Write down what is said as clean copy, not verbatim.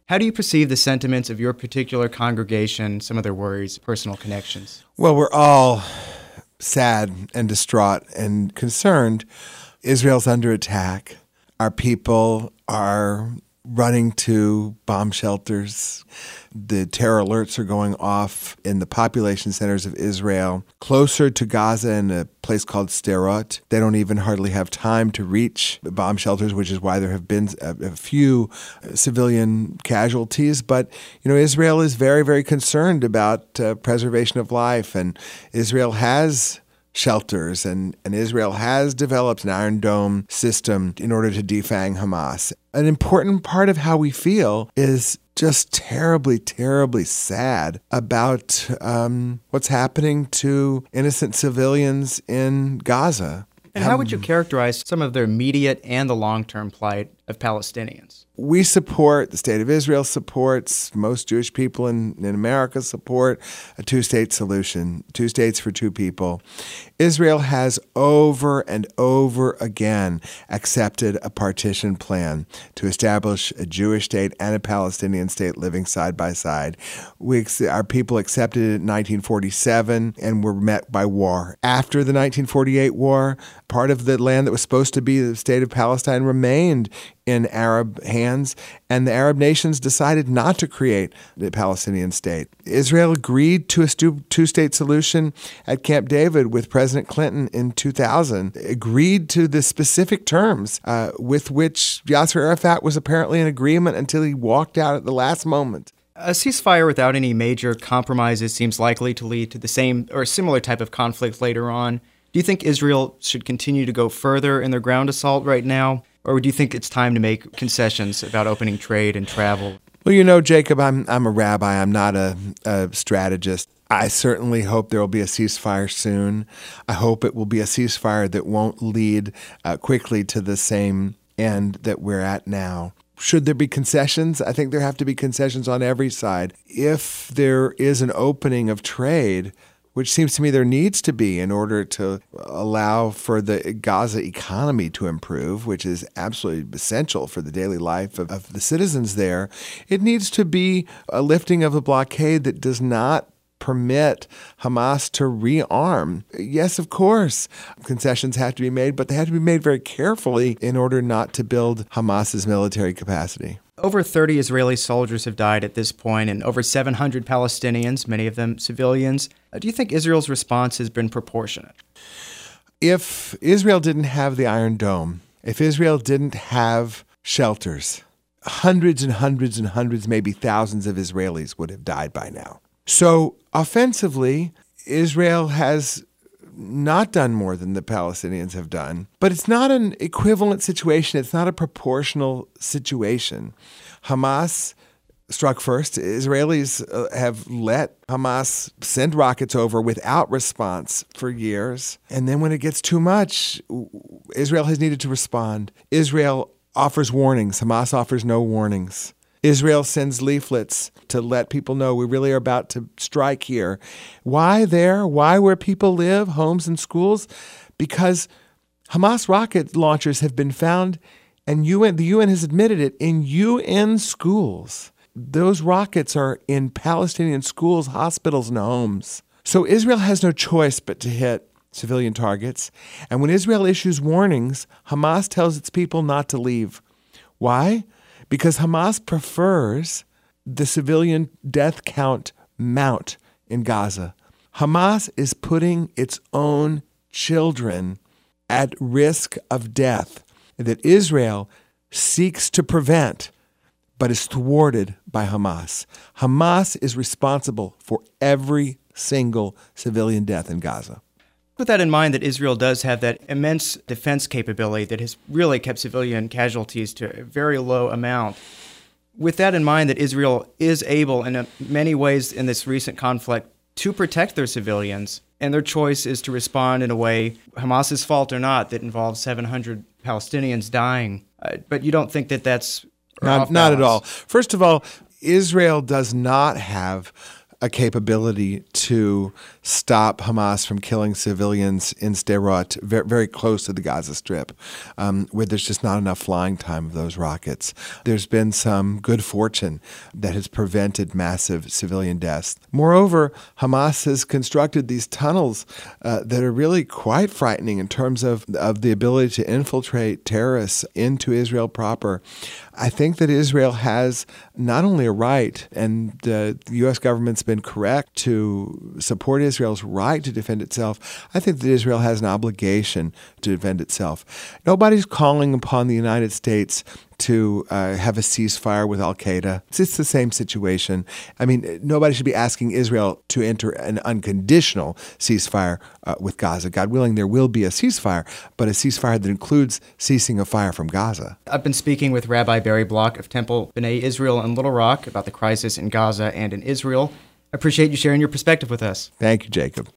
How do you perceive the sentiments of your particular congregation, some of their worries, personal connections? Well, we're all sad and distraught and concerned. Israel's under attack. Our people are running to bomb shelters. The terror alerts are going off in the population centers of Israel, closer to Gaza in a place called Sderot. They don't even hardly have time to reach the bomb shelters, which is why there have been a few civilian casualties. But, Israel is very, very concerned about preservation of life, and Israel has shelters, and Israel has developed an Iron Dome system in order to defang Hamas. An important part of how we feel is just terribly, terribly sad about what's happening to innocent civilians in Gaza. And how would you characterize some of their immediate and the long-term plight of Palestinians? We support, the State of Israel supports, most Jewish people in America support a two-state solution, 2 states for 2 people. Israel has over and over again accepted a partition plan to establish a Jewish state and a Palestinian state living side by side. Our people accepted it in 1947 and were met by war. After the 1948 war, part of the land that was supposed to be the state of Palestine remained in Arab hands, and the Arab nations decided not to create the Palestinian state. Israel agreed to a two-state solution at Camp David with President Clinton in 2000, agreed to the specific terms with which Yasser Arafat was apparently in agreement until he walked out at the last moment. A ceasefire without any major compromises seems likely to lead to the same or similar type of conflict later on. Do you think Israel should continue to go further in their ground assault right now? Or do you think it's time to make concessions about opening trade and travel? Well, Jacob, I'm a rabbi. I'm not a strategist. I certainly hope there will be a ceasefire soon. I hope it will be a ceasefire that won't lead quickly to the same end that we're at now. Should there be concessions? I think there have to be concessions on every side. If there is an opening of trade, which seems to me there needs to be in order to allow for the Gaza economy to improve, which is absolutely essential for the daily life of the citizens there. It needs to be a lifting of the blockade that does not permit Hamas to rearm. Yes, of course, concessions have to be made, but they have to be made very carefully in order not to build Hamas's military capacity. Over 30 Israeli soldiers have died at this point, and over 700 Palestinians, many of them civilians. Do you think Israel's response has been proportionate? If Israel didn't have the Iron Dome, if Israel didn't have shelters, hundreds and hundreds and hundreds, maybe thousands of Israelis would have died by now. So offensively, Israel has not done more than the Palestinians have done. But it's not an equivalent situation. It's not a proportional situation. Hamas struck first. Israelis have let Hamas send rockets over without response for years. And then when it gets too much, Israel has needed to respond. Israel offers warnings. Hamas offers no warnings. Israel sends leaflets to let people know we really are about to strike here. Why there? Why where people live, homes and schools? Because Hamas rocket launchers have been found, and the UN has admitted it, in UN schools. Those rockets are in Palestinian schools, hospitals, and homes. So Israel has no choice but to hit civilian targets. And when Israel issues warnings, Hamas tells its people not to leave. Why? Because Hamas prefers the civilian death count mount in Gaza. Hamas is putting its own children at risk of death that Israel seeks to prevent, but is thwarted by Hamas. Hamas is responsible for every single civilian death in Gaza. With that in mind, that Israel does have that immense defense capability that has really kept civilian casualties to a very low amount. With that in mind, that Israel is able in many ways in this recent conflict to protect their civilians, and their choice is to respond in a way, Hamas's fault or not, that involves 700 Palestinians dying. But you don't think that that's not at all. First of all, Israel does not have a capability to stop Hamas from killing civilians in Sderot, very, very close to the Gaza Strip, where there's just not enough flying time of those rockets. There's been some good fortune that has prevented massive civilian deaths. Moreover, Hamas has constructed these tunnels that are really quite frightening in terms of the ability to infiltrate terrorists into Israel proper. I think that Israel has not only a right, and the U.S. government's been correct to support Israel's right to defend itself. I think that Israel has an obligation to defend itself. Nobody's calling upon the United States to have a ceasefire with al-Qaeda. It's the same situation. I mean, nobody should be asking Israel to enter an unconditional ceasefire with Gaza. God willing, there will be a ceasefire, but a ceasefire that includes ceasing a fire from Gaza. I've been speaking with Rabbi Barry Block of Temple B'nai Israel in Little Rock about the crisis in Gaza and in Israel. I appreciate you sharing your perspective with us. Thank you, Jacob.